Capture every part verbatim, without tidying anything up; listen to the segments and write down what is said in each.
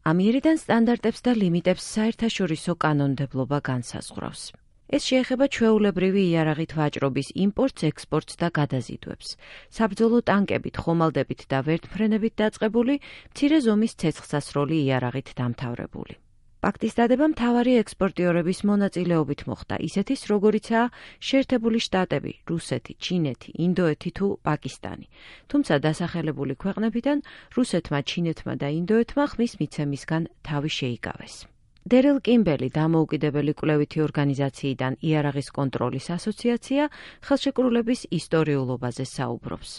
ამიერიდან სტანდარტებს და ლიმიტებს საერთაშორისო კანონმდებლობა განსაზღვრავს. ეს შეეხება ჩვეულებრივი იარაღით ვაჭრობის იმპორტს, ექსპორტს და გადაზიდვებს. საბრძოლო ტანკებით, ხომალდებით და ვერტმფრენებით დაწყებული, მცირე ზომის ცეცხლსასროლი იარაღით დამთავრებული. პაქტის დადება მთავარი ექსპორტიორების მონაწილეობით მოხდა, ისეთის როგორიცაა შეერთებული შტატები, რუსეთი, ჩინეთი, ინდოეთი თუ პაკისტანი. თუმცა დასახელებული ქვეყნებიდან რუსეთმა, ჩინეთმა და ინდოეთმა ხმის მიცემისგან თავი შეიკავეს. დერილ კიმბელი, დამოუკიდებელი კვლევითი ორგანიზაციიდან იარაღის კონტროლის ასოციაცია, ხელშეკრულების ისტორიულობაზე საუბრობს.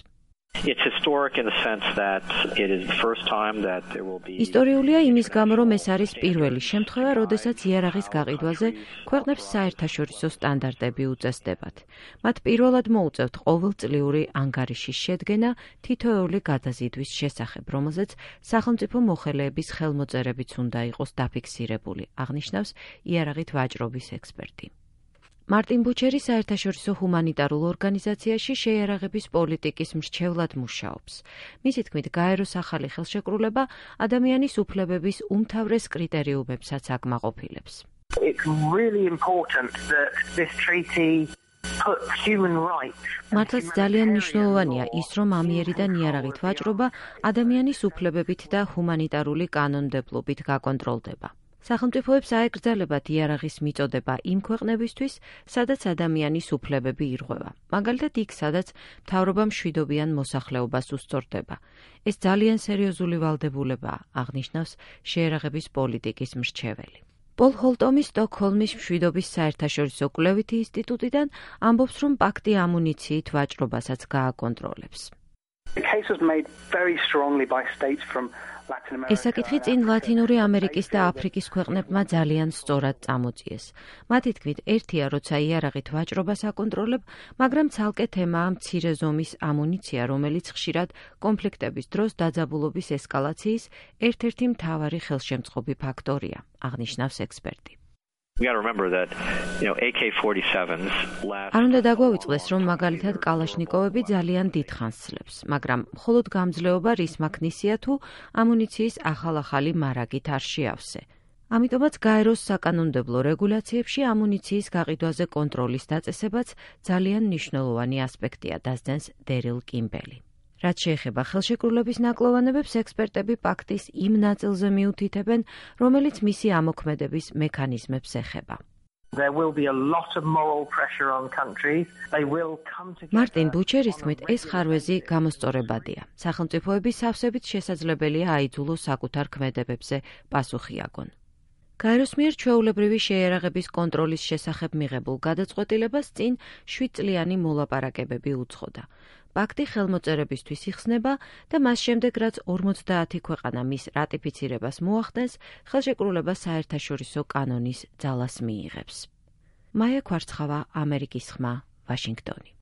ისტორიულია იმის გამო, რომ ეს არის პირველი შემთხვევა, როდესაც იარაღის გაყიდვაზე ქვეყნებს საერთაშორისო სტანდარტები უწესდებათ. მათ პირველად მოუწევთ ყოველწლიური ანგარიშის შედგენა თითოეული გადაზიდვის შესახებ, რომელზეც სახელმწიფო მოხელეების ხელმოწერებიც უნდა იყოს დაფიქსირებული, აღნიშნავს იარაღით ვაჭრობის ექსპერტი. მარტინ ბუჩერი საერთაშორისო ჰუმანიტარულ ორგანიზაციაში შეიარაღების პოლიტიკის მრჩევლად მუშაობს. მისი თქმით, გაეროს ახალი ხელშეკრულება ადამიანის უფლებების უმთავრეს კრიტერიუმებსაც აკმაყოფილებს. მართლაც ძალიან მნიშვნელოვანია ის, რომ ამიერიდან იარაღით ვაჭრობა ადამიანის უფლებებით და ჰუმანიტარული კანონმდებლობით გაკონტროლდება. სახელმწიფოებს აეკრძალებათ იარაღის მიწოდება იმ ქვეყნებისთვის, სადაც ადამიანის უფლებები ირღვევა. მაგალითად იქ, სადაც მთავრობა მშვიდობიან მოსახლეობას უსწორდება. ეს ძალიან სერიოზული ვალდებულებაა, აღნიშნავს შეიარაღების პოლიტიკის მრჩეველი. პოლ ჰოლტომი სტოკჰოლმის მშვიდობის საერთაშორისო კვლევითი ინსტიტუტიდან ამბობს, რომ პაქტი ამუნიციით ვაჭრობასაც გააკონტროლებს. ეს საკითხი წინ ლათინური ამერიკის და აფრიკის ქვეყნებმა ძალიან სწორად წამოწიეს. მათი თქმით, ერთია, როცა იარაღით ვაჭრობას აკონტროლებ, მაგრამ ცალკე თემაა მცირე ზომის ამუნიცია, რომელიც ხშირად კონფლიქტების დროს დაძაბულობის ესკალაციის ერთ-ერთი მთავარი ხელშემწყობი ფაქტორია, აღნიშნავს ექსპერტი. არ უნდა დაგვაუწყდეს, რომ მაგალითად კალაშნიკოვები ძალიან დიდხანს ცლებს, მაგრამ მხოლოდ გამძლეობა რის მაქნისია თუ ამუნიციის ახალ-ახალი მარაგით არ შეავსე. ამიტომაც გაეროს საკანონმდებლო რეგულაციებში ამუნიციის გაყიდვაზე კონტროლის დაწესებაც ძალიან მნიშვნელოვანი ასპექტია, დასძენს დერილ კიმბელი. რაც შეეხება ხელშეკრულების ნაკლოვანებებს, ექსპერტები პაქტის იმ ნაწილზე მიუთითებენ, რომელიც მისი ამოქმედების მექანიზმებს ეხება. მარტინ ბუჩერის თქმით, ეს ხარვეზი გამოსწორებადია. სახელმწიფოების სავსებით შესაძლებელია აიძულოს საკუთარ ქმედებებზე პასუხი აგონ. გაეროს მიერ ჩვეულებრივი შეიარაღების კონტროლის შესახებ მიღებულ გადაწყვეტილებას წინ შვიდ წლიანი მოლაპარაკებები უძღოდა. პაქტი ხელმოწერებისთვის იხსნება და მას შემდეგ, რაც ორმოცდაათი ქვეყანა მის რატიფიცირებას მოახდენს, ხელშეკრულება საერთაშორისო კანონის ძალას მიიღებს. მაია ქვარცხავა, ამერიკის ხმა, ვაშინგტონი.